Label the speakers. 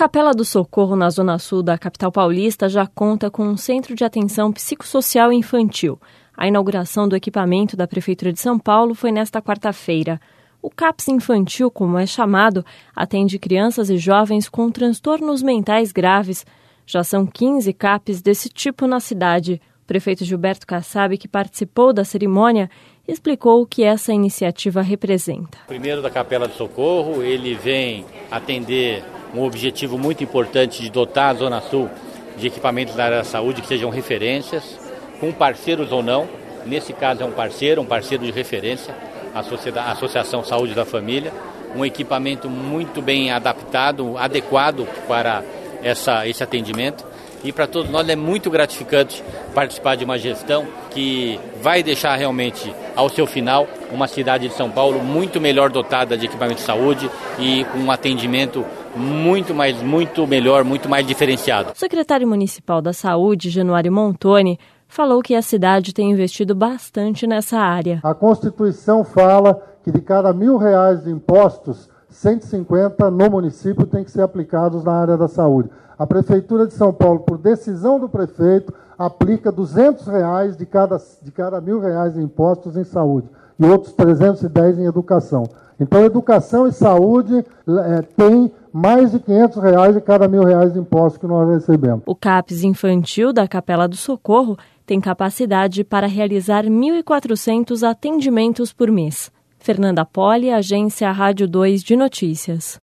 Speaker 1: Capela do Socorro, na zona sul da capital paulista, já conta com um centro de atenção psicossocial infantil. A inauguração do equipamento da Prefeitura de São Paulo foi nesta quarta-feira. O CAPS Infantil, como é chamado, atende crianças e jovens com transtornos mentais graves. Já são 15 CAPs desse tipo na cidade. O prefeito Gilberto Kassab, que participou da cerimônia, explicou o que essa iniciativa representa.
Speaker 2: O primeiro da Capela do Socorro, ele vem atender um objetivo muito importante de dotar a Zona Sul de equipamentos da área da saúde que sejam referências, com parceiros ou não. Nesse caso é um parceiro de referência, a Associação Saúde da Família, um equipamento muito bem adaptado, adequado para esse atendimento. E para todos nós é muito gratificante participar de uma gestão que vai deixar realmente, ao seu final, uma cidade de São Paulo muito melhor dotada de equipamento de saúde e com um atendimento muito melhor, muito mais diferenciado.
Speaker 1: O secretário municipal da Saúde, Januário Montoni, falou que a cidade tem investido bastante nessa área.
Speaker 3: A Constituição fala que de cada R$1.000 de impostos, 150 no município tem que ser aplicados na área da saúde. A Prefeitura de São Paulo, por decisão do prefeito, aplica R$200 de cada R$1.000 de impostos em saúde e outros 310 em educação. Então, educação e saúde tem mais de R$500 de cada R$1.000 de impostos que nós recebemos.
Speaker 1: O CAPS Infantil da Capela do Socorro tem capacidade para realizar 1.400 atendimentos por mês. Fernanda Poli, Agência Rádio 2 de Notícias.